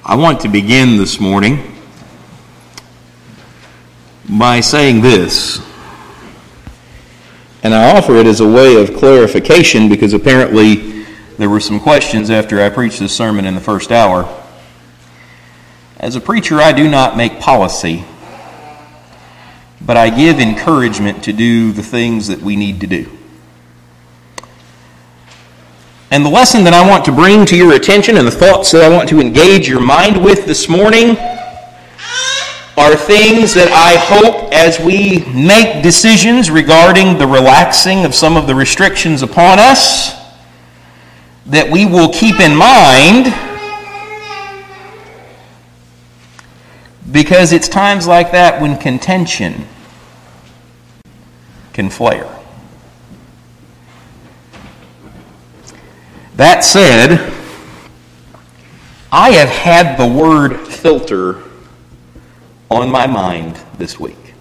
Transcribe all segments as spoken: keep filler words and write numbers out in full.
I want to begin this morning by saying this, and I offer it as a way of clarification because apparently there were some questions after I preached this sermon in the first hour. As a preacher, I do not make policy, but I give encouragement to do the things that we need to do. And the lesson that I want to bring to your attention and the thoughts that I want to engage your mind with this morning are things that I hope as we make decisions regarding the relaxing of some of the restrictions upon us that we will keep in mind, because it's times like that when contention can flare. That said, I have had the word filter on my mind this week.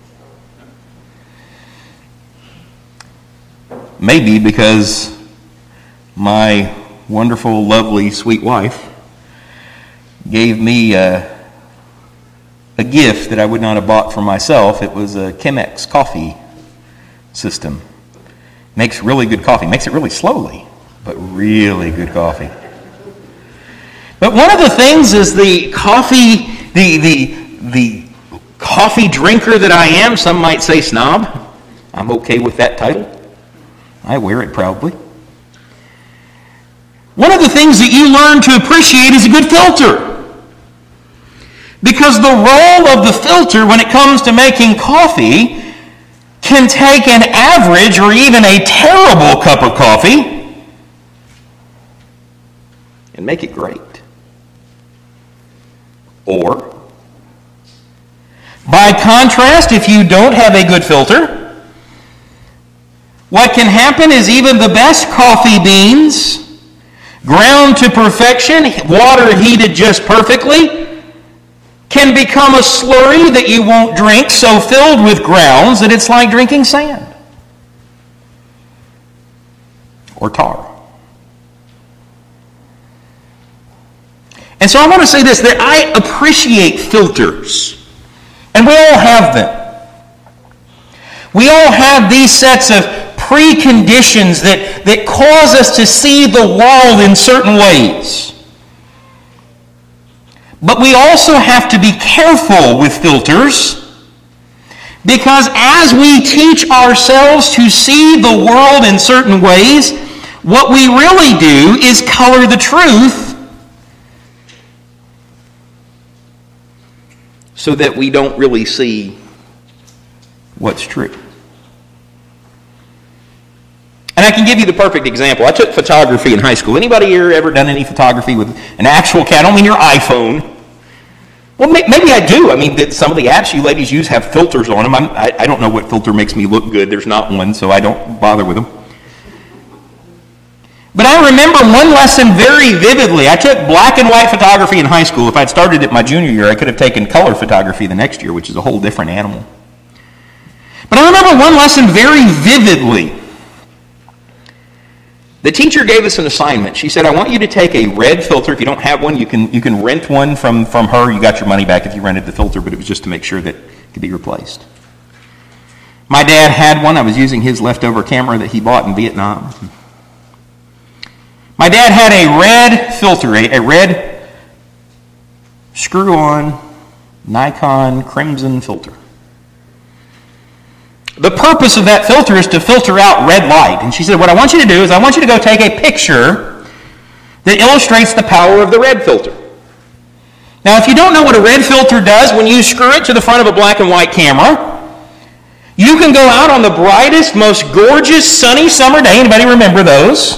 Maybe because my wonderful, lovely, sweet wife gave me a, a gift that I would not have bought for myself. It was a Chemex coffee system. Makes really good coffee. Makes it really slowly, but really good coffee. But one of the things is the coffee, the the the coffee drinker that I am, some might say snob. I'm okay with that title. I wear it proudly. One of the things that you learn to appreciate is a good filter. Because the role of the filter when it comes to making coffee can take an average or even a terrible cup of coffee and make it great. Or, by contrast, if you don't have a good filter, what can happen is even the best coffee beans, ground to perfection, water heated just perfectly, can become a slurry that you won't drink, so filled with grounds that it's like drinking sand or tar. And so I want to say this, that I appreciate filters, and we all have them. We all have these sets of preconditions that, that cause us to see the world in certain ways. But we also have to be careful with filters, because as we teach ourselves to see the world in certain ways, what we really do is color the truth so that we don't really see what's true. And I can give you the perfect example. I took photography in high school. Anybody here ever done any photography with an actual camera? I don't mean your iPhone. Well, maybe I do. I mean, some of the apps you ladies use have filters on them. I'm, I, I don't know what filter makes me look good. There's not one, so I don't bother with them. But I remember one lesson very vividly. I took black and white photography in high school. If I'd started it my junior year, I could have taken color photography the next year, which is a whole different animal. But I remember one lesson very vividly. The teacher gave us an assignment. She said, I want you to take a red filter. If you don't have one, you can you can rent one from, from her. You got your money back if you rented the filter, but it was just to make sure that it could be replaced. My dad had one. I was using his leftover camera that he bought in Vietnam. My dad had a red filter, a, a red screw-on Nikon Crimson filter. The purpose of that filter is to filter out red light. And she said, what I want you to do is I want you to go take a picture that illustrates the power of the red filter. Now, if you don't know what a red filter does, when you screw it to the front of a black and white camera, you can go out on the brightest, most gorgeous, sunny summer day. Anybody remember those?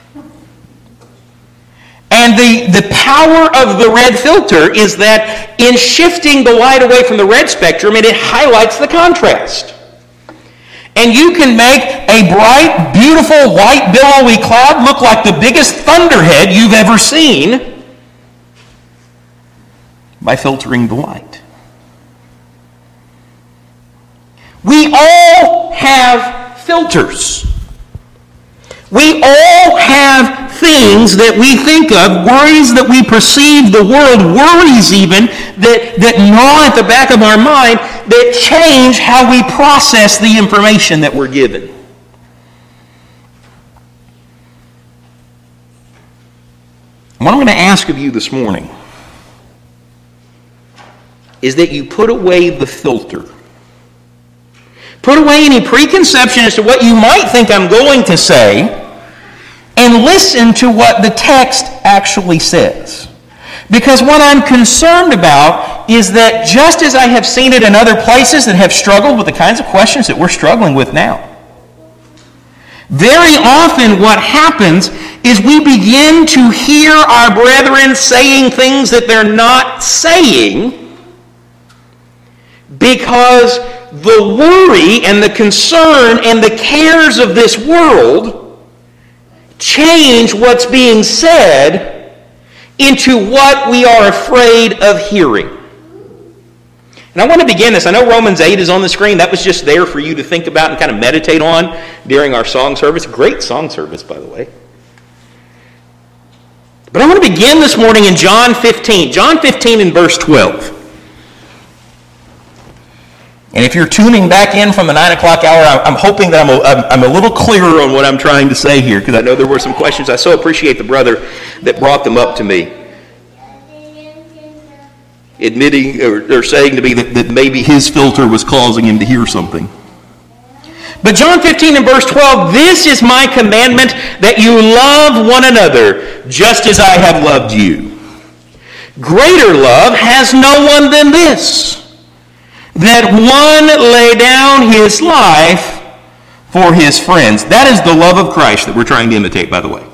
And the, the power of the red filter is that in shifting the light away from the red spectrum, it highlights the contrast. And you can make a bright, beautiful, white, billowy cloud look like the biggest thunderhead you've ever seen by filtering the light. We all have filters. We all have things that we think of, worries that we perceive the world, worries even, that, that gnaw at the back of our mind, that change how we process the information that we're given. What I'm going to ask of you this morning is that you put away the filter. Put away any preconception as to what you might think I'm going to say, and listen to what the text actually says. Because what I'm concerned about is that just as I have seen it in other places that have struggled with the kinds of questions that we're struggling with now, very often what happens is we begin to hear our brethren saying things that they're not saying because the worry and the concern and the cares of this world change what's being said into what we are afraid of hearing. And I want to begin this. I know Romans eight is on the screen. That was just there for you to think about and kind of meditate on during our song service. Great song service, by the way. But I want to begin this morning in John fifteen. John fifteen and verse twelve. And if you're tuning back in from the nine o'clock hour, I'm hoping that I'm a, I'm a little clearer on what I'm trying to say here, because I know there were some questions. I so appreciate the brother that brought them up to me, admitting or, or saying to me that, that maybe his filter was causing him to hear something. But John fifteen and verse twelve, this is my commandment, that you love one another, just as I have loved you. Greater love has no one than this, that one lay down his life for his friends. That is the love of Christ that we're trying to imitate, by the way.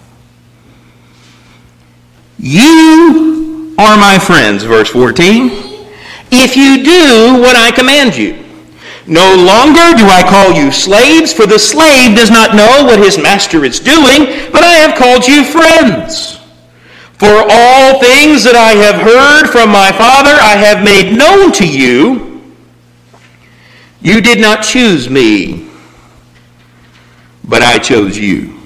You are my friends, verse fourteen, if you do what I command you. No longer do I call you slaves, for the slave does not know what his master is doing, but I have called you friends. For all things that I have heard from my Father I have made known to you. You did not choose me, but I chose you,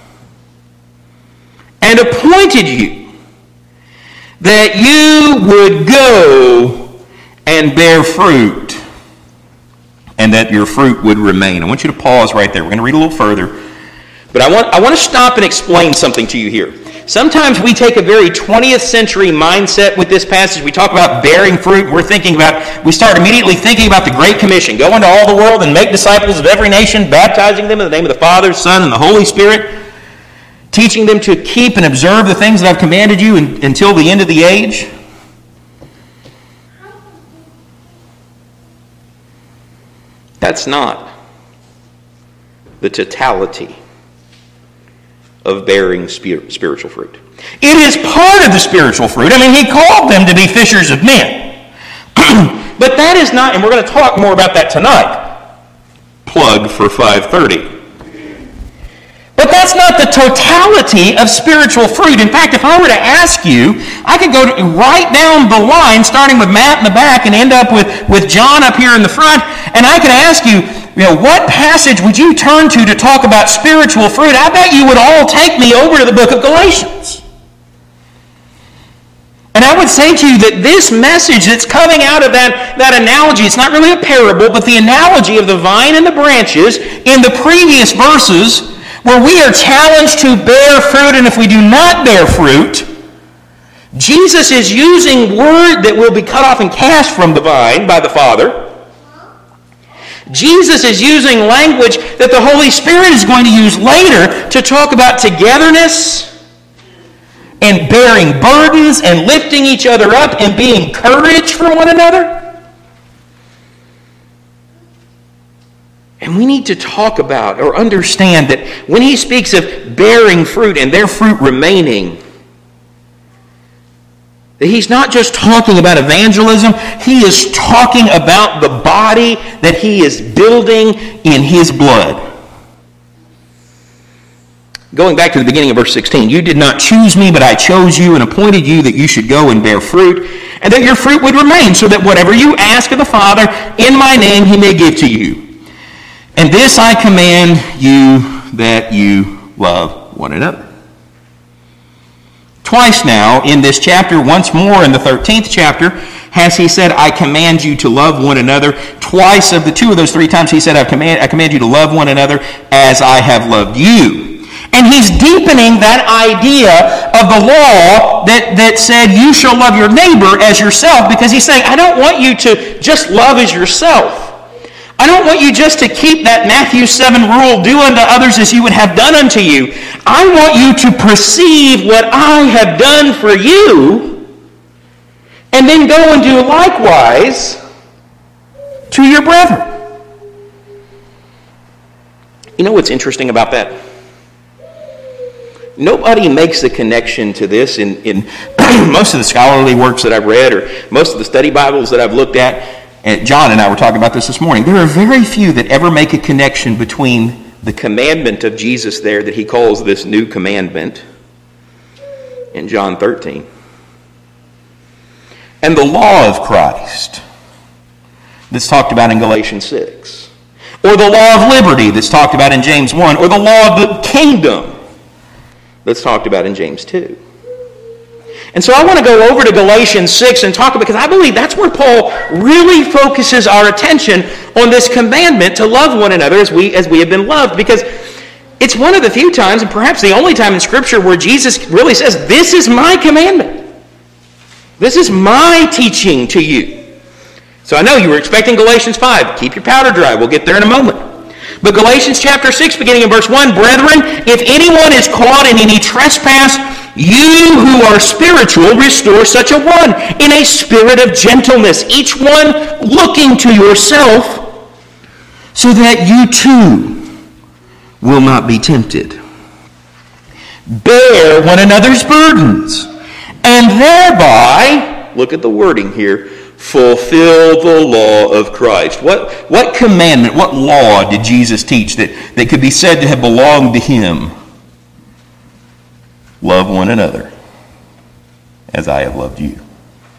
and appointed you, that you would go and bear fruit, and that your fruit would remain. I want you to pause right there. We're going to read a little further, but I want, I want to stop and explain something to you here. Sometimes we take a very twentieth century mindset with this passage. We talk about bearing fruit. We're thinking about, we start immediately thinking about the Great Commission. Go into all the world and make disciples of every nation, baptizing them in the name of the Father, Son, and the Holy Spirit, teaching them to keep and observe the things that I've commanded you in, until the end of the age. That's not the totality of bearing spiritual fruit. It is part of the spiritual fruit. I mean, he called them to be fishers of men. But that is not, and we're going to talk more about that tonight. Plug for five thirty. But that's not the totality of spiritual fruit. In fact, if I were to ask you, I could go to, right down the line, starting with Matt in the back and end up with, with John up here in the front, and I could ask you, you know, what passage would you turn to to talk about spiritual fruit? I bet you would all take me over to the book of Galatians. And I would say to you that this message that's coming out of that, that analogy, it's not really a parable, but the analogy of the vine and the branches in the previous verses, where we are challenged to bear fruit, and if we do not bear fruit, Jesus is using word that will be cut off and cast from the vine by the Father. Jesus is using language that the Holy Spirit is going to use later to talk about togetherness and bearing burdens and lifting each other up and being courage for one another. And we need to talk about or understand that when he speaks of bearing fruit and their fruit remaining, that he's not just talking about evangelism, he is talking about the body that he is building in his blood. Going back to the beginning of verse sixteen, you did not choose me, but I chose you and appointed you that you should go and bear fruit, and that your fruit would remain, so that whatever you ask of the Father in my name he may give to you. And this I command you, that you love one another. Twice now in this chapter, once more in the thirteenth chapter, has he said, I command you to love one another. Twice of the two of those three times he said, I command, I command you to love one another as I have loved you. And he's deepening that idea of the law that, that said you shall love your neighbor as yourself, because he's saying, I don't want you to just love as yourself. I don't want you just to keep that Matthew seven rule, do unto others as you would have done unto you. I want you to perceive what I have done for you and then go and do likewise to your brethren. You know what's interesting about that? Nobody makes a connection to this in, in most of the scholarly works that I've read or most of the study Bibles that I've looked at. And John and I were talking about this this morning. There are very few that ever make a connection between the commandment of Jesus there that he calls this new commandment in John thirteen and the law of Christ that's talked about in Galatians six, or the law of liberty that's talked about in James one, or the law of the kingdom that's talked about in James two. And so I want to go over to Galatians six and talk about, because I believe that's where Paul really focuses our attention on this commandment to love one another as we as we have been loved, because it's one of the few times, and perhaps the only time in Scripture, where Jesus really says, this is my commandment. This is my teaching to you. So I know you were expecting Galatians five. Keep your powder dry. We'll get there in a moment. But Galatians chapter six, beginning in verse one, Brethren, if anyone is caught in any trespass, you who are spiritual, restore such a one in a spirit of gentleness, each one looking to yourself, so that you too will not be tempted. Bear one another's burdens, and thereby, look at the wording here, fulfill the law of Christ. What, what commandment, what law did Jesus teach that, that could be said to have belonged to him? Love one another as I have loved you.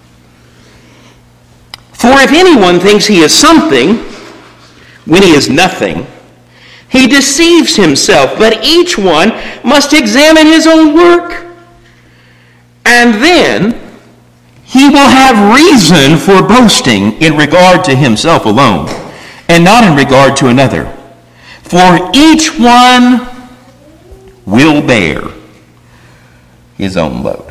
For if anyone thinks he is something when he is nothing, he deceives himself, but each one must examine his own work. And then he will have reason for boasting in regard to himself alone, and not in regard to another. For each one will bear his own load.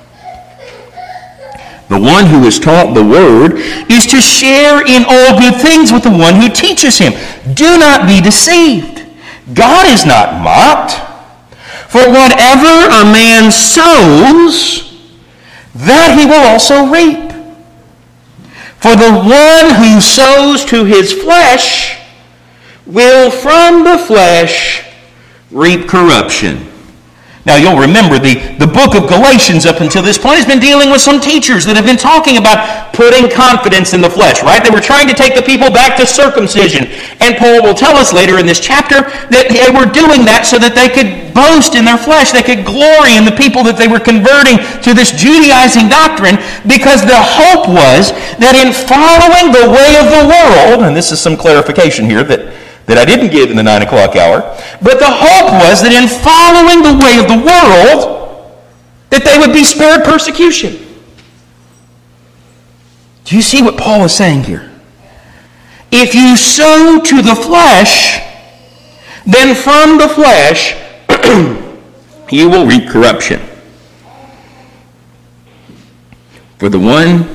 The one who is taught the word is to share in all good things with the one who teaches him. Do not be deceived. God is not mocked. For whatever a man sows, that he will also reap. For the one who sows to his flesh will from the flesh reap corruption. Now, you'll remember the, the book of Galatians up until this point has been dealing with some teachers that have been talking about putting confidence in the flesh, right? They were trying to take the people back to circumcision. And Paul will tell us later in this chapter that they were doing that so that they could boast in their flesh. They could glory in the people that they were converting to this Judaizing doctrine, because the hope was that in following the way of the world, and this is some clarification here that that I didn't give in the nine o'clock hour, but the hope was that in following the way of the world, that they would be spared persecution. Do you see what Paul is saying here? If you sow to the flesh, then from the flesh you will reap corruption. For the one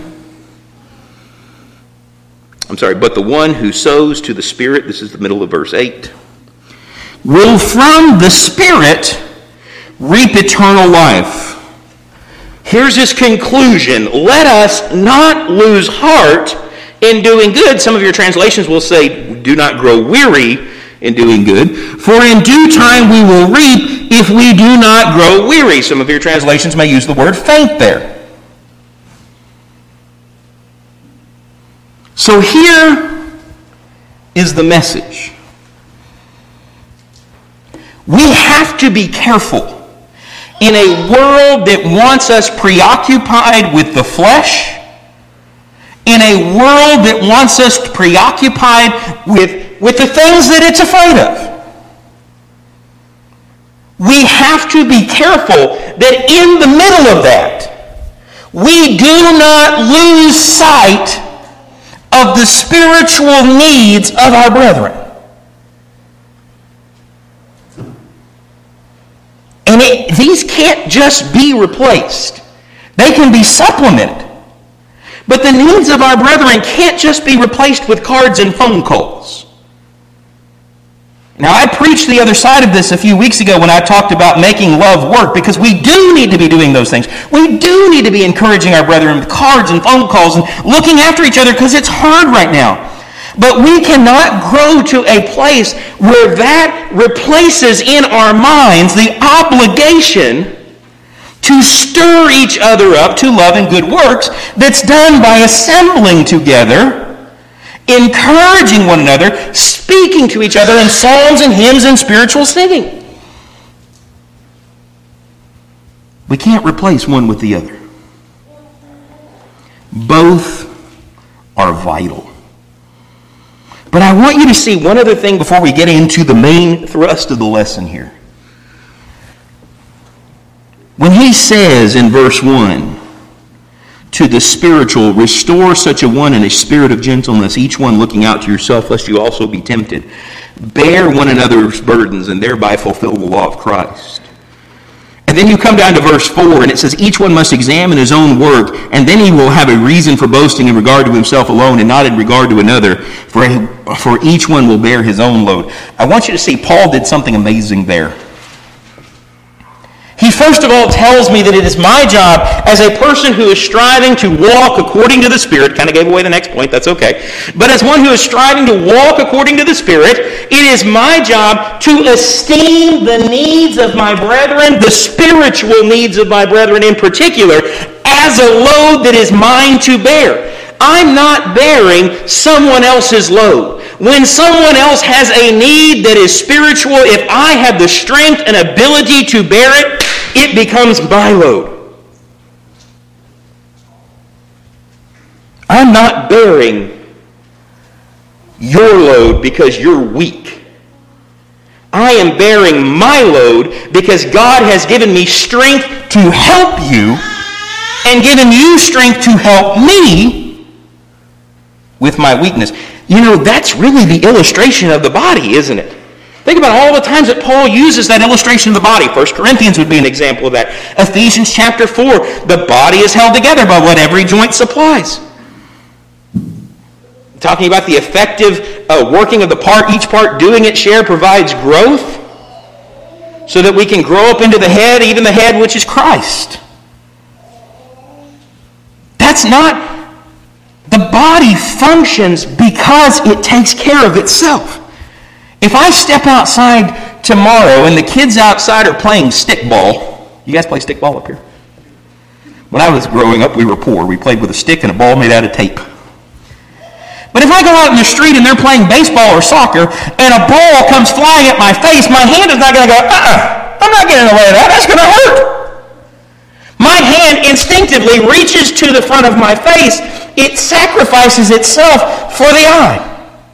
I'm sorry, but the one who sows to the Spirit, this is the middle of verse eight, will from the Spirit reap eternal life. Here's his conclusion. Let us not lose heart in doing good. Some of your translations will say, do not grow weary in doing good, for in due time we will reap if we do not grow weary. Some of your translations may use the word faint there. So here is the message. We have to be careful in a world that wants us preoccupied with the flesh, in a world that wants us preoccupied with, with the things that it's afraid of. we have to be careful that in the middle of that, we do not lose sight of the spiritual needs of our brethren. And it, these can't just be replaced. They can be supplemented. But the needs of our brethren can't just be replaced with cards and phone calls. Now, I preached the other side of this a few weeks ago when I talked about making love work, because we do need to be doing those things. We do need to be encouraging our brethren with cards and phone calls and looking after each other, because it's hard right now. But we cannot grow to a place where that replaces in our minds the obligation to stir each other up to love and good works that's done by assembling together, encouraging one another, speaking to each other in psalms and hymns and spiritual singing. We can't replace one with the other. Both are vital. But I want you to see one other thing before we get into the main thrust of the lesson here. When he says in verse one, to the spiritual, restore such a one in a spirit of gentleness, each one looking out to yourself, lest you also be tempted. Bear one another's burdens, and thereby fulfill the law of Christ. And then you come down to verse four, and it says, each one must examine his own work, and then he will have a reason for boasting in regard to himself alone, and not in regard to another, for, for each one will bear his own load. I want you to see, Paul did something amazing there. He first of all tells me that it is my job as a person who is striving to walk according to the Spirit. Kind of gave away the next point, that's okay. But as one who is striving to walk according to the Spirit, it is my job to esteem the needs of my brethren, the spiritual needs of my brethren in particular, as a load that is mine to bear. I'm not bearing someone else's load. When someone else has a need that is spiritual, if I have the strength and ability to bear it, it becomes my load. I'm not bearing your load because you're weak. I am bearing my load because God has given me strength to help you and given you strength to help me with my weakness. You know, that's really the illustration of the body, isn't it? Think about all the times that Paul uses that illustration of the body. First Corinthians would be an example of that. Ephesians chapter four, the body is held together by what every joint supplies. Talking about the effective uh, working of the part, each part doing its share provides growth so that we can grow up into the head, even the head which is Christ. That's not... The body functions because it takes care of itself. If I step outside tomorrow and the kids outside are playing stickball, you guys play stickball up here? When I was growing up, we were poor. We played with a stick and a ball made out of tape. But if I go out in the street and they're playing baseball or soccer and a ball comes flying at my face, my hand is not going to go, uh-uh, I'm not getting in the way of that. That's going to hurt. My hand instinctively reaches to the front of my face. It sacrifices itself for the eye.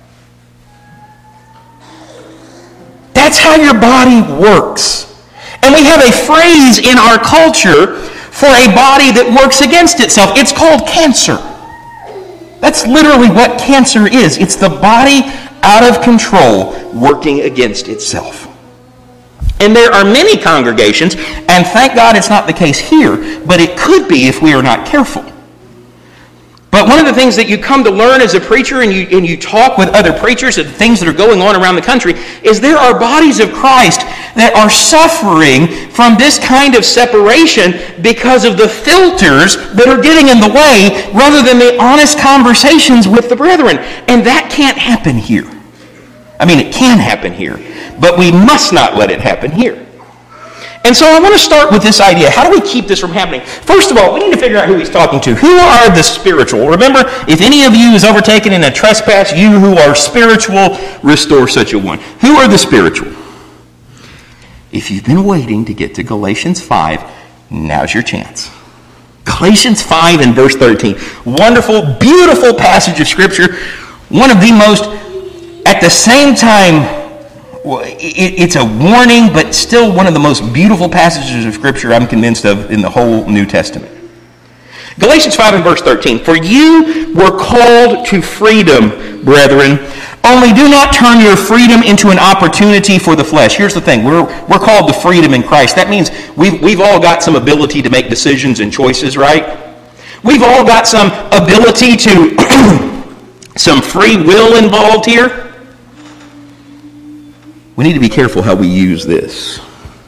That's how your body works. And we have a phrase in our culture for a body that works against itself. It's called cancer. That's literally what cancer is. It's the body out of control working against itself. And there are many congregations, and thank God it's not the case here, but it could be if we are not careful. But one of the things that you come to learn as a preacher, and you, and you talk with other preachers and things that are going on around the country, is there are bodies of Christ that are suffering from this kind of separation because of the filters that are getting in the way rather than the honest conversations with the brethren. And that can't happen here. I mean, it can happen here, but we must not let it happen here. And so I want to start with this idea. How do we keep this from happening? First of all, we need to figure out who he's talking to. Who are the spiritual? Remember, if any of you is overtaken in a trespass, you who are spiritual, restore such a one. Who are the spiritual? If you've been waiting to get to Galatians five, now's your chance. Galatians five and verse thirteen. Wonderful, beautiful passage of Scripture. One of the most, at the same time, it's a warning, but still one of the most beautiful passages of Scripture I'm convinced of in the whole New Testament. Galatians five and verse thirteen, for you were called to freedom, brethren, only do not turn your freedom into an opportunity for the flesh. Here's the thing, we're, we're called to freedom in Christ. That means we've, we've all got some ability to make decisions and choices, right? We've all got some ability to, some free will involved here. We need to be careful how we use this.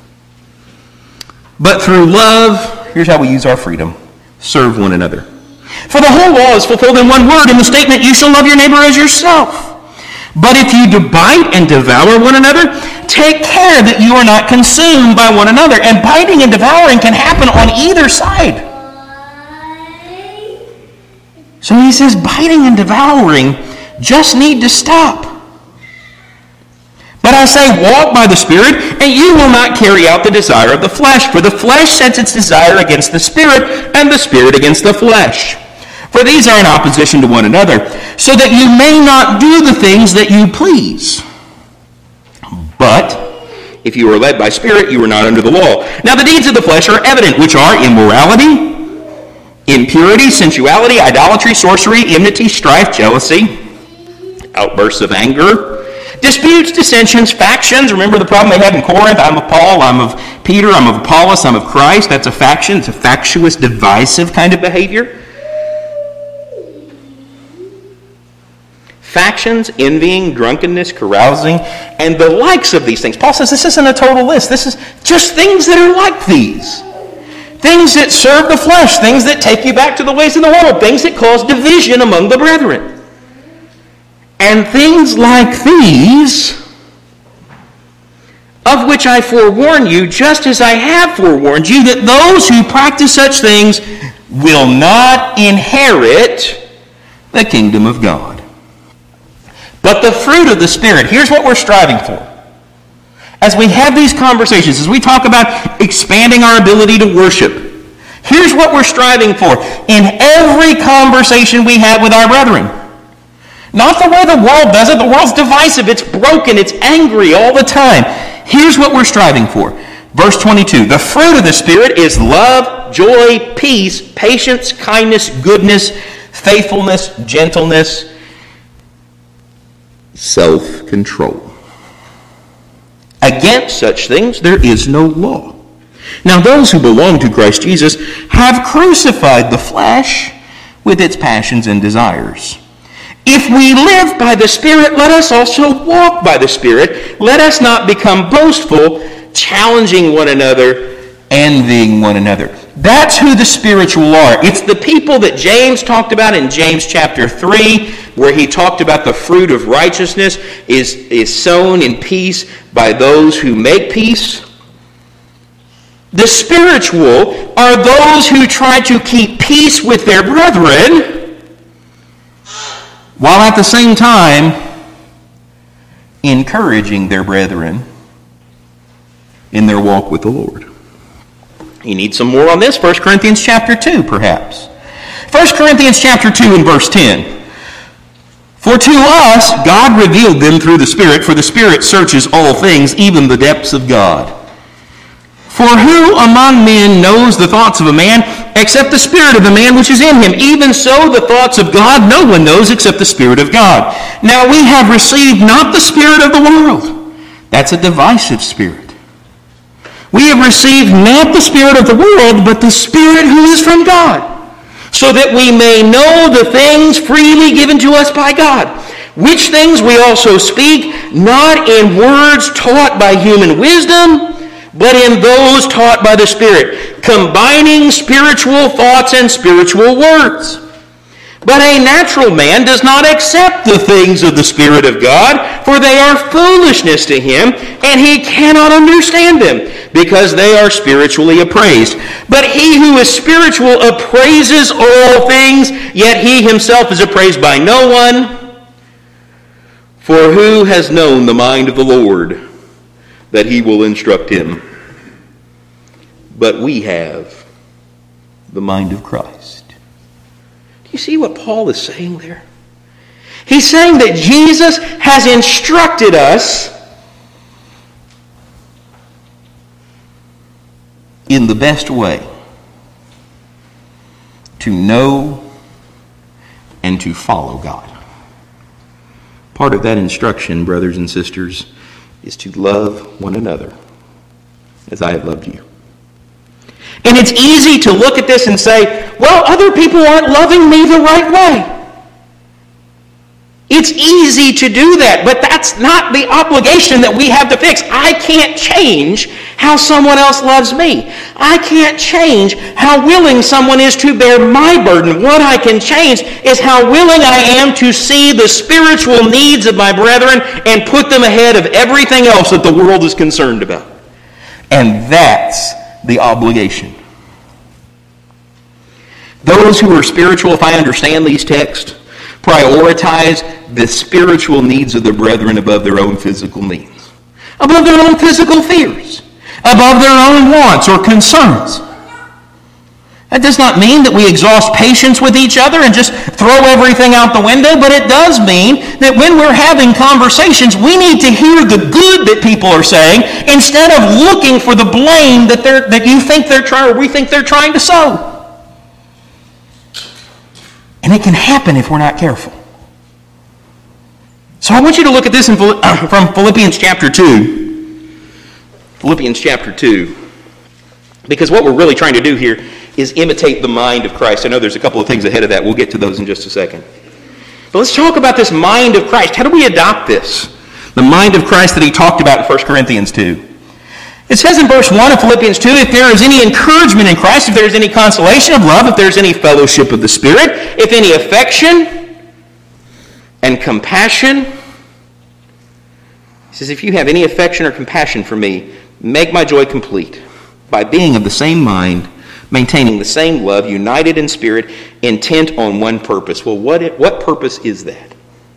But through love, here's how we use our freedom. Serve one another. For the whole law is fulfilled in one word in the statement, you shall love your neighbor as yourself. But if you bite and devour one another, take care that you are not consumed by one another. And biting and devouring can happen on either side. So he says biting and devouring just need to stop. But I say, walk by the Spirit, and you will not carry out the desire of the flesh. For the flesh sets its desire against the Spirit, and the Spirit against the flesh. For these are in opposition to one another, so that you may not do the things that you please. But if you are led by Spirit, you are not under the law. Now the deeds of the flesh are evident, which are immorality, impurity, sensuality, idolatry, sorcery, enmity, strife, jealousy, outbursts of anger, disputes, dissensions, factions. Remember the problem they had in Corinth? I'm of Paul, I'm of Peter, I'm of Apollos, I'm of Christ. That's a faction. It's a factious, divisive kind of behavior. Factions, envying, drunkenness, carousing, and the likes of these things. Paul says this isn't a total list. This is just things that are like these. Things that serve the flesh, things that take you back to the ways of the world, things that cause division among the brethren. And things like these, of which I forewarn you, just as I have forewarned you, that those who practice such things will not inherit the kingdom of God. But the fruit of the Spirit, here's what we're striving for. As we have these conversations, as we talk about expanding our ability to worship, here's what we're striving for in every conversation we have with our brethren. Not the way the world does it. The world's divisive. It's broken. It's angry all the time. Here's what we're striving for. Verse twenty-two, the fruit of the Spirit is love, joy, peace, patience, kindness, goodness, faithfulness, gentleness, self-control. Against such things there is no law. Now those who belong to Christ Jesus have crucified the flesh with its passions and desires. If we live by the Spirit, let us also walk by the Spirit. Let us not become boastful, challenging one another, envying one another. That's who the spiritual are. It's the people that James talked about in James chapter three, where he talked about the fruit of righteousness is, is sown in peace by those who make peace. The spiritual are those who try to keep peace with their brethren, while at the same time encouraging their brethren in their walk with the Lord. You need some more on this? First Corinthians chapter two, perhaps. First Corinthians chapter two and verse ten. For to us God revealed them through the Spirit, for the Spirit searches all things, even the depths of God. For who among men knows the thoughts of a man, except the spirit of the man which is in him? Even so the thoughts of God no one knows except the Spirit of God. Now we have received not the spirit of the world. That's a divisive spirit. We have received not the spirit of the world, but the Spirit who is from God, so that we may know the things freely given to us by God, which things we also speak, not in words taught by human wisdom, but in those taught by the Spirit, combining spiritual thoughts and spiritual words. But a natural man does not accept the things of the Spirit of God, for they are foolishness to him, and he cannot understand them, because they are spiritually appraised. But he who is spiritual appraises all things, yet he himself is appraised by no one. For who has known the mind of the Lord, that he will instruct him? But we have the mind of Christ. Do you see what Paul is saying there? He's saying that Jesus has instructed us in the best way to know and to follow God. Part of that instruction, brothers and sisters, is to love one another as I have loved you. And it's easy to look at this and say, well, other people aren't loving me the right way. It's easy to do that, but that's not the obligation that we have to fix. I can't change how someone else loves me. I can't change how willing someone is to bear my burden. What I can change is how willing I am to see the spiritual needs of my brethren and put them ahead of everything else that the world is concerned about. And that's the obligation. Those who are spiritual, if I understand these texts, prioritize the spiritual needs of the brethren above their own physical needs, above their own physical fears, above their own wants or concerns. That does not mean that we exhaust patience with each other and just throw everything out the window, but it does mean that when we're having conversations, we need to hear the good that people are saying instead of looking for the blame that they're that you think they're trying or we think they're trying to sow. And it can happen if we're not careful. So I want you to look at this in, from Philippians chapter two. Philippians chapter two. Because what we're really trying to do here is imitate the mind of Christ. I know there's a couple of things ahead of that. We'll get to those in just a second. But let's talk about this mind of Christ. How do we adopt this? The mind of Christ that he talked about in First Corinthians two. It says in verse one of Philippians two, if there is any encouragement in Christ, if there is any consolation of love, if there is any fellowship of the Spirit, if any affection and compassion. He says, if you have any affection or compassion for me, make my joy complete by being of the same mind, maintaining the same love, united in spirit, intent on one purpose. Well, what, what purpose is that?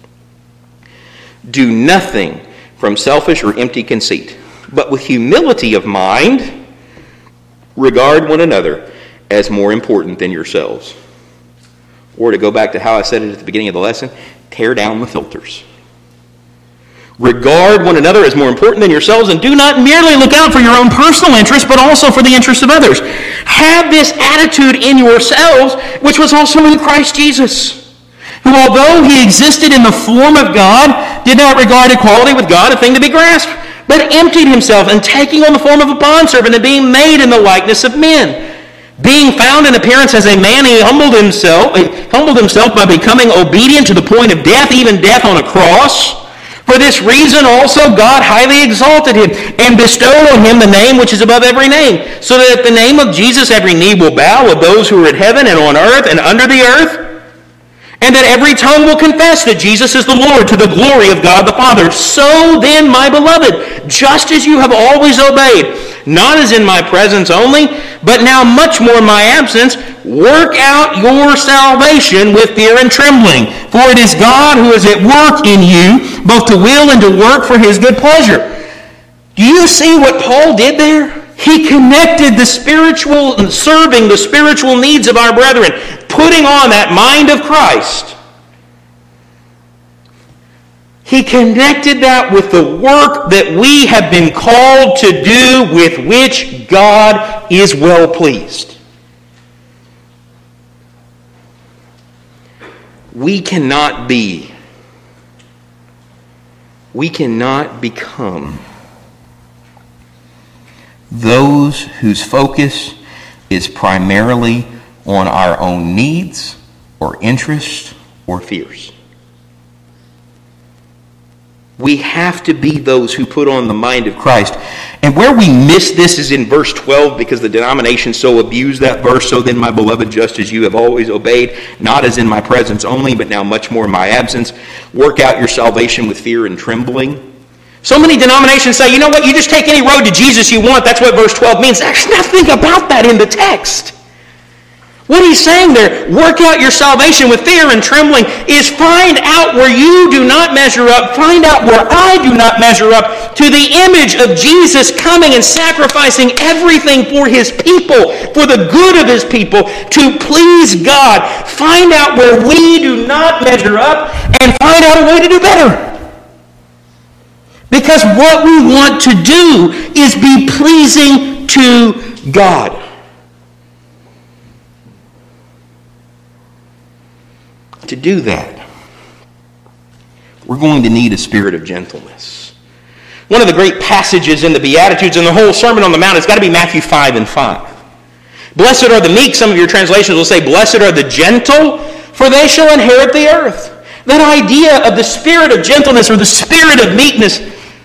Do nothing from selfish or empty conceit, but with humility of mind, regard one another as more important than yourselves. Or to go back to how I said it at the beginning of the lesson, tear down the filters. Regard one another as more important than yourselves, and do not merely look out for your own personal interest, but also for the interest of others. Have this attitude in yourselves, which was also in Christ Jesus, who, although he existed in the form of God, did not regard equality with God a thing to be grasped, but emptied himself, and taking on the form of a bondservant, and being made in the likeness of men. Being found in appearance as a man, he humbled himself, he humbled himself by becoming obedient to the point of death, even death on a cross. For this reason also God highly exalted him, and bestowed on him the name which is above every name, so that at the name of Jesus every knee will bow, of those who are in heaven and on earth and under the earth, and that every tongue will confess that Jesus is the Lord, to the glory of God the Father. So then, my beloved, just as you have always obeyed, not as in my presence only, but now much more in my absence, work out your salvation with fear and trembling. For it is God who is at work in you, both to will and to work for his good pleasure. Do you see what Paul did there? He connected the spiritual, serving the spiritual needs of our brethren, putting on that mind of Christ. He connected that with the work that we have been called to do, with which God is well pleased. We cannot be, we cannot become those whose focus is primarily on our own needs or interests or fears. We have to be those who put on the mind of Christ. And where we miss this is in verse twelve, because the denomination so abused that verse. So then, my beloved, just as you have always obeyed, not as in my presence only, but now much more in my absence, work out your salvation with fear and trembling. So many denominations say, you know what, you just take any road to Jesus you want. That's what verse twelve means. There's nothing about that in the text. What he's saying there, work out your salvation with fear and trembling, is find out where you do not measure up, find out where I do not measure up to the image of Jesus coming and sacrificing everything for his people, for the good of his people, to please God. Find out where we do not measure up and find out a way to do better. Because what we want to do is be pleasing to God. To do that, we're going to need a spirit of gentleness. One of the great passages in the Beatitudes and the whole Sermon on the Mount has got to be Matthew five and five. Blessed are the meek, some of your translations will say, blessed are the gentle, for they shall inherit the earth. That idea of the spirit of gentleness or the spirit of meekness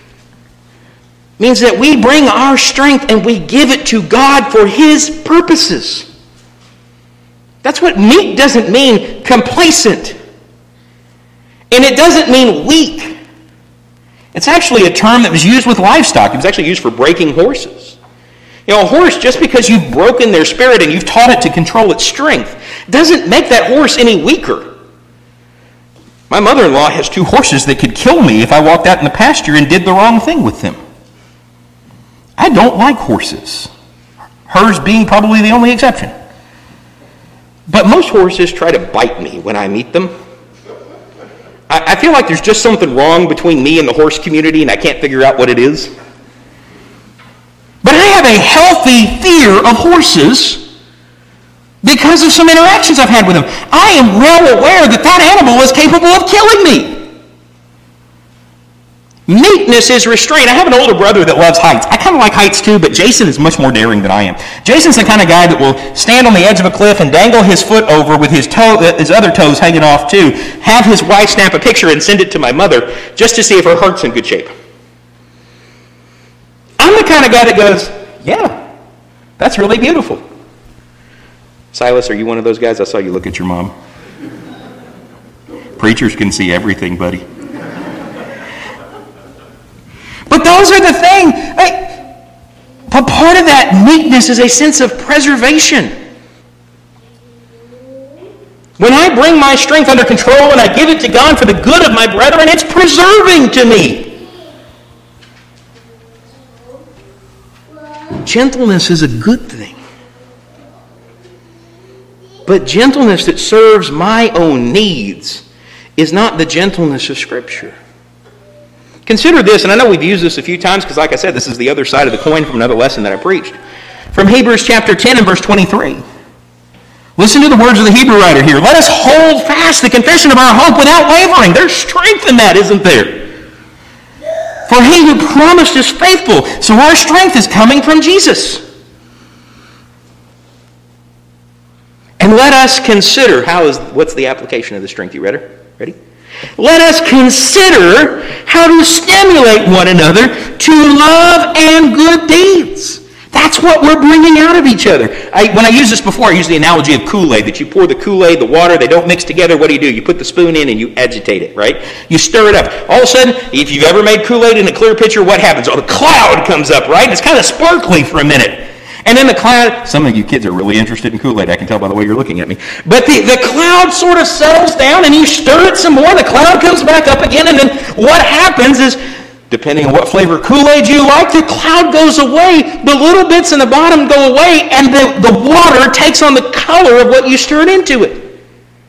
means that we bring our strength and we give it to God for His purposes. That's what meek doesn't mean, complacent. And it doesn't mean weak. It's actually a term that was used with livestock. It was actually used for breaking horses. You know, a horse, just because you've broken their spirit and you've taught it to control its strength, doesn't make that horse any weaker. My mother-in-law has two horses that could kill me if I walked out in the pasture and did the wrong thing with them. I don't like horses. Hers being probably the only exception. But most horses try to bite me when I meet them. I, I feel like there's just something wrong between me and the horse community, and I can't figure out what it is. But I have a healthy fear of horses because of some interactions I've had with them. I am well aware that that animal is capable of killing me. Meekness is restraint. I have an older brother that loves heights. I kind of like heights too, but Jason is much more daring than I am. Jason's the kind of guy that will stand on the edge of a cliff and dangle his foot over with his toe, his other toes hanging off too, have his wife snap a picture and send it to my mother just to see if her heart's in good shape. I'm the kind of guy that goes, yeah, that's really beautiful. Silas, are you one of those guys? I saw you look at your mom. Preachers can see everything, buddy. But those are the things. Like, but part of that meekness is a sense of preservation. When I bring my strength under control and I give it to God for the good of my brethren, it's preserving to me. Gentleness is a good thing. But gentleness that serves my own needs is not the gentleness of Scripture. Consider this, and I know we've used this a few times because, like I said, this is the other side of the coin from another lesson that I preached. From Hebrews chapter ten and verse twenty-three. Listen to the words of the Hebrew writer here. Let us hold fast the confession of our hope without wavering. There's strength in that, isn't there? For he who promised is faithful, so our strength is coming from Jesus. And let us consider, how is, what's the application of the strength? You ready? Ready? Let us consider how to stimulate one another to love and good deeds. That's what we're bringing out of each other. I, when I used this before, I used the analogy of Kool-Aid, that you pour the Kool-Aid, the water, they don't mix together. What do you do? You put the spoon in and you agitate it, right? You stir it up. All of a sudden, if you've ever made Kool-Aid in a clear pitcher, what happens? Oh, the cloud comes up, right? It's kind of sparkly for a minute. And then the cloud, some of you kids are really interested in Kool-Aid. I can tell by the way you're looking at me. But the, the cloud sort of settles down and you stir it some more. The cloud comes back up again. And then what happens is, depending on what flavor Kool-Aid you like, the cloud goes away. The little bits in the bottom go away. And the, the water takes on the color of what you stirred into it.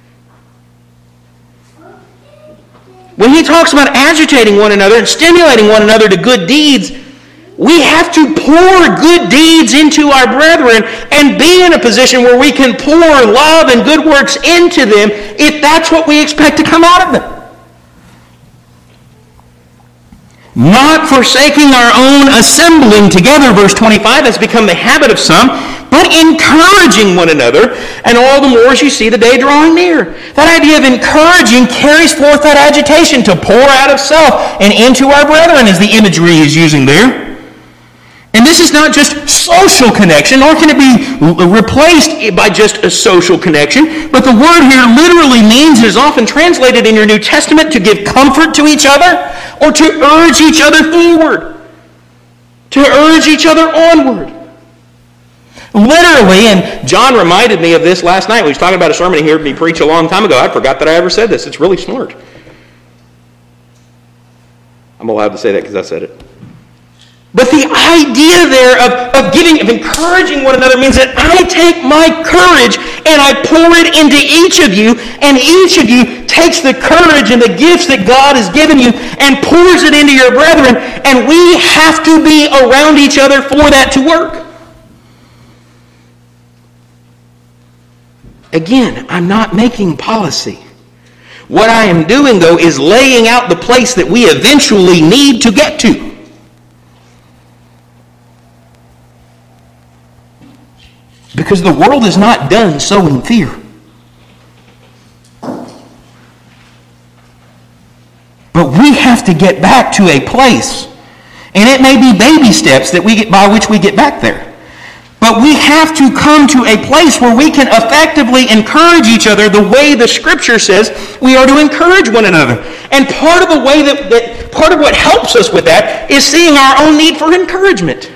When he talks about agitating one another and stimulating one another to good deeds, we have to pour good deeds into our brethren and be in a position where we can pour love and good works into them if that's what we expect to come out of them. Not forsaking our own assembling together, verse twenty-five, has become the habit of some, but encouraging one another, and all the more as you see the day drawing near. That idea of encouraging carries forth that agitation to pour out of self and into our brethren is the imagery he's using there. And this is not just social connection, nor can it be replaced by just a social connection, but the word here literally means, is often translated in your New Testament, to give comfort to each other or to urge each other forward, to urge each other onward. Literally, and John reminded me of this last night when he was talking about a sermon he heard me preach a long time ago. I forgot that I ever said this. It's really smart. I'm allowed to say that because I said it. But the idea there of, of giving, of encouraging one another means that I take my courage and I pour it into each of you, and each of you takes the courage and the gifts that God has given you and pours it into your brethren, and we have to be around each other for that to work. Again, I'm not making policy. What I am doing, though, is laying out the place that we eventually need to get to. Because the world is not done sowing fear. But we have to get back to a place, and it may be baby steps that we get by which we get back there. But we have to come to a place where we can effectively encourage each other the way the Scripture says we are to encourage one another. And part of the way that, that part of what helps us with that is seeing our own need for encouragement.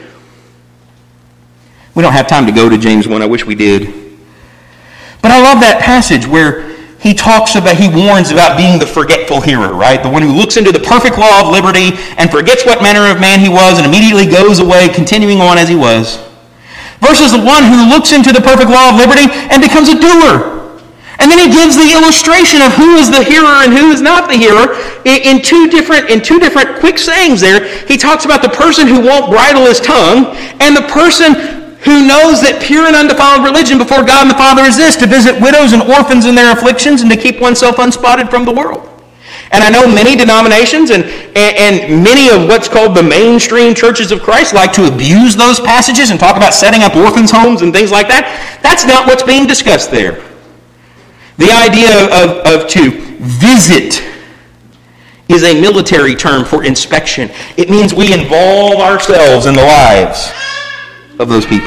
We don't have time to go to James one. I wish we did. But I love that passage where he talks about, he warns about being the forgetful hearer, right? The one who looks into the perfect law of liberty and forgets what manner of man he was and immediately goes away, continuing on as he was. Versus the one who looks into the perfect law of liberty and becomes a doer. And then he gives the illustration of who is the hearer and who is not the hearer in two different in two different quick sayings there. He talks about the person who won't bridle his tongue and the person who knows that pure and undefiled religion before God and the Father is this, to visit widows and orphans in their afflictions and to keep oneself unspotted from the world. And I know many denominations and, and, and many of what's called the mainstream churches of Christ like to abuse those passages and talk about setting up orphans' homes and things like that. That's not what's being discussed there. The idea of, of to visit is a military term for inspection. It means we involve ourselves in the lives of those people.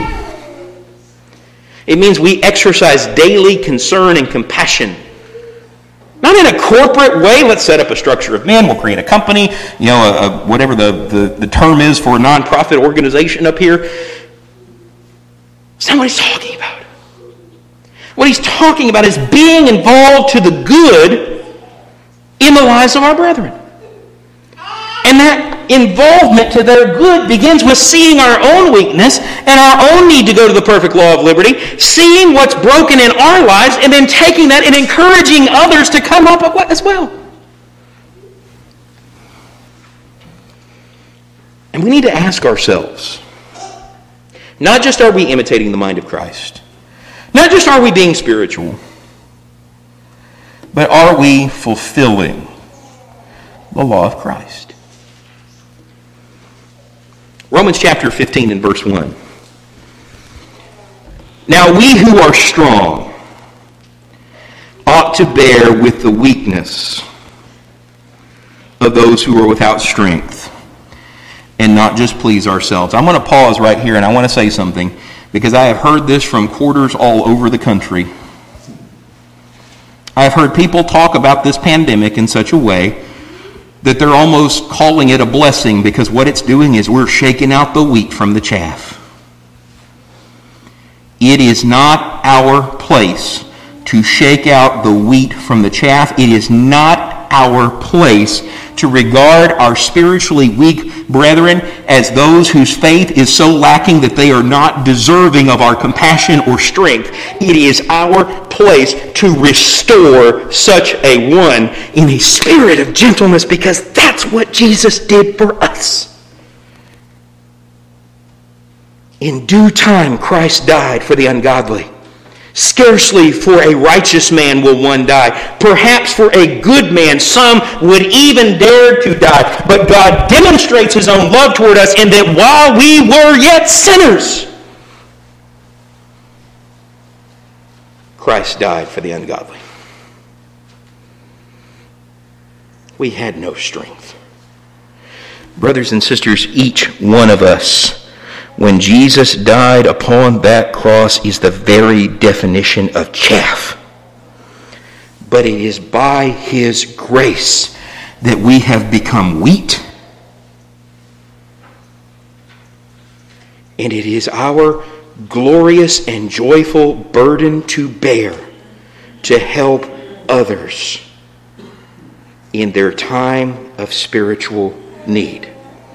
It means we exercise daily concern and compassion. Not in a corporate way, let's set up a structure of men, we'll create a company, you know, a, a, whatever the, the, the term is for a nonprofit organization up here. That's not what he's talking about. What he's talking about is being involved to the good in the lives of our brethren. And that involvement to their good begins with seeing our own weakness and our own need to go to the perfect law of liberty, seeing what's broken in our lives, and then taking that and encouraging others to come up with as well. And we need to ask ourselves, not just are we imitating the mind of Christ, not just are we being spiritual, but are we fulfilling the law of Christ? Romans chapter fifteen and verse one. Now we who are strong ought to bear with the weakness of those who are without strength and not just please ourselves. I'm going to pause right here and I want to say something because I have heard this from quarters all over the country. I have heard people talk about this pandemic in such a way that they're almost calling it a blessing because what it's doing is we're shaking out the wheat from the chaff. It is not our place to shake out the wheat from the chaff. It is not our place to regard our spiritually weak brethren as those whose faith is so lacking that they are not deserving of our compassion or strength. It is our place to restore such a one in a spirit of gentleness because that's what Jesus did for us. In due time, Christ died for the ungodly. Scarcely for a righteous man will one die. Perhaps for a good man some would even dare to die. But God demonstrates his own love toward us in that while we were yet sinners, Christ died for the ungodly. We had no strength. Brothers and sisters, each one of us, when Jesus died upon that cross, is the very definition of chaff. But it is by his grace that we have become wheat. And it is our glorious and joyful burden to bear to help others in their time of spiritual need.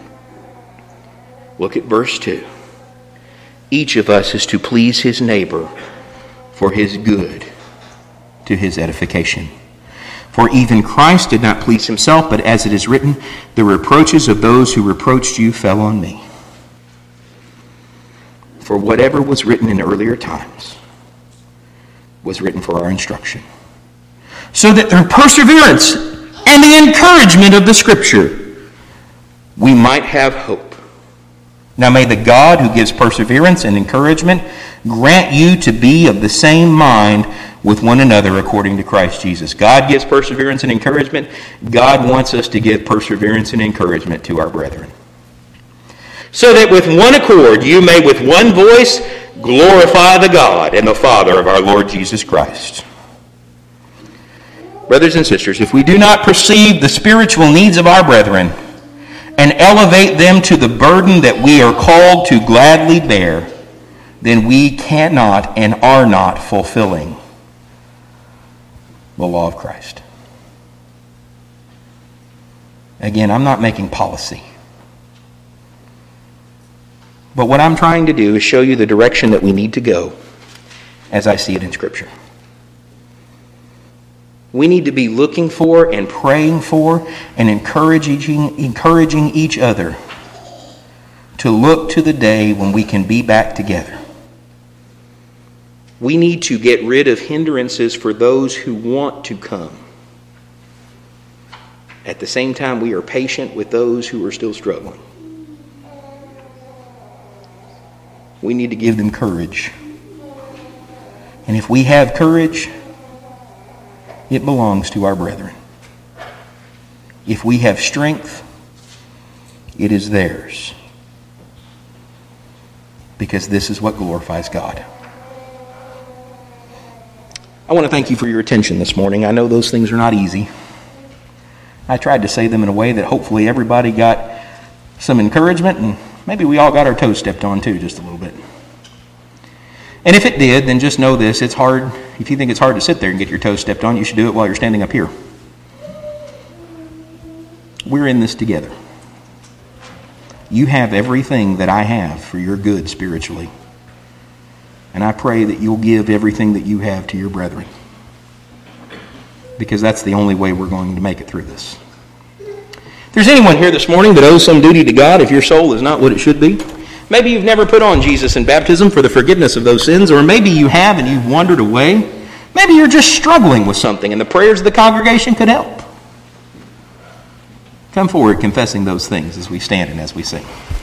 Look at verse two. Each of us is to please his neighbor for his good, to his edification. For even Christ did not please himself, but as it is written, the reproaches of those who reproached you fell on me. For whatever was written in earlier times was written for our instruction, so that through perseverance and the encouragement of the Scripture, we might have hope. Now may the God who gives perseverance and encouragement grant you to be of the same mind with one another according to Christ Jesus. God gives perseverance and encouragement. God wants us to give perseverance and encouragement to our brethren. So that with one accord you may with one voice glorify the God and the Father of our Lord Jesus Christ. Brothers and sisters, if we do not perceive the spiritual needs of our brethren and elevate them to the burden that we are called to gladly bear, then we cannot and are not fulfilling the law of Christ. Again, I'm not making policy. But what I'm trying to do is show you the direction that we need to go as I see it in Scripture. We need to be looking for and praying for and encouraging, encouraging each other to look to the day when we can be back together. We need to get rid of hindrances for those who want to come. At the same time, we are patient with those who are still struggling. We need to give them courage. And if we have courage, it belongs to our brethren. If we have strength, it is theirs. Because this is what glorifies God. I want to thank you for your attention this morning. I know those things are not easy. I tried to say them in a way that hopefully everybody got some encouragement, and maybe we all got our toes stepped on too, just a little bit. And if it did, then just know this, it's hard. If you think it's hard to sit there and get your toes stepped on, you should do it while you're standing up here. We're in this together. You have everything that I have for your good spiritually. And I pray that you'll give everything that you have to your brethren. Because that's the only way we're going to make it through this. If there's anyone here this morning that owes some duty to God, if your soul is not what it should be, maybe you've never put on Jesus in baptism for the forgiveness of those sins, or maybe you have and you've wandered away. Maybe you're just struggling with something and the prayers of the congregation could help. Come forward confessing those things as we stand and as we sing.